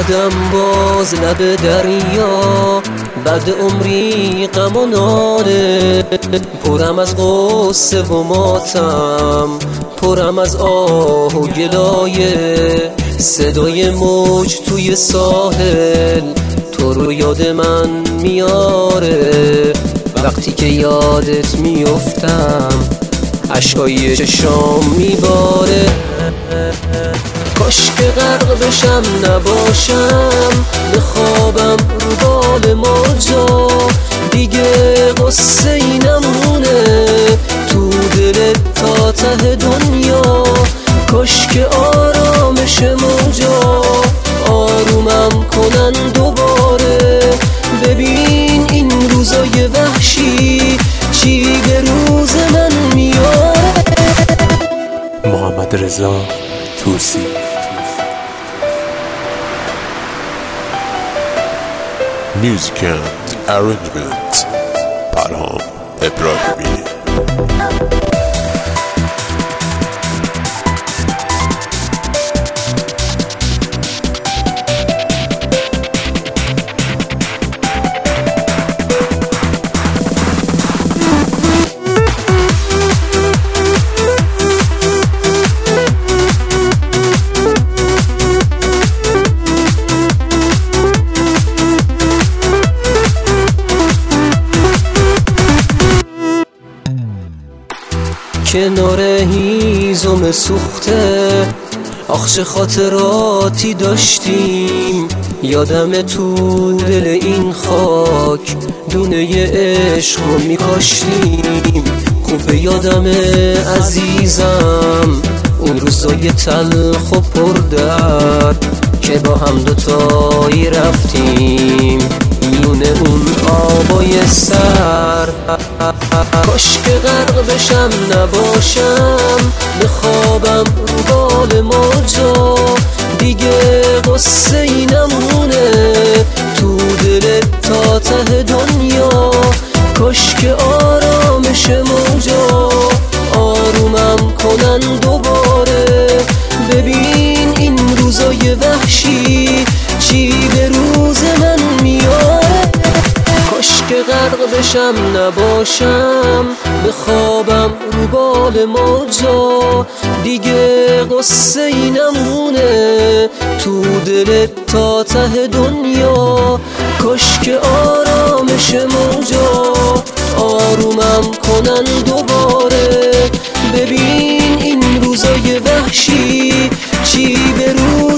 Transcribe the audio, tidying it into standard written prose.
اومدم باز لب دریا، بعد عمری غم و ناله، پرم از غصه و ماتم، پرم از آه و گلایه، صدای موج توی ساحل تو رو یاد من میاره. وقتی که یادت میفتم عشقای چشام میباره. کاش که غرق بشم نباشم، بخوابم رو بال موجا، دیگه قصه ای نمونه تو دلت تا ته دنیا. کاش که آرامش موجا آرومم کنن دوباره. ببین این روزای وحشی چی به روز من میاره. محمد رضا توسی. Music and arrangement پرهام ابراهیمی. کنار هیزم سوخته آخ چه خاطراتی داشتیم. یادم تو دل این خاک دونه عشق رو میکاشتیم. خوب یادم عزیزم اون روزای تلخ و پردرد که با هم دوتایی رفتیم میون اون آبای سر. کاش که غرق بشم نباشم، بخوابم رو بال موجا، دیگه قصه ای نمونه تو دلت تا ته دنیا. کاش که آرامش موجا آرومم کنن دوباره. ببین این روزای وحشی چی به روز من میاره. کاش که غرق بشم نباشم، بخوابم رو بال موجا، دیگه قصه ای نمونه تو دلت تا ته دنیا. کاش که آرامش موجا آرومم کنن دوباره. ببین این روزای وحشی چی به روز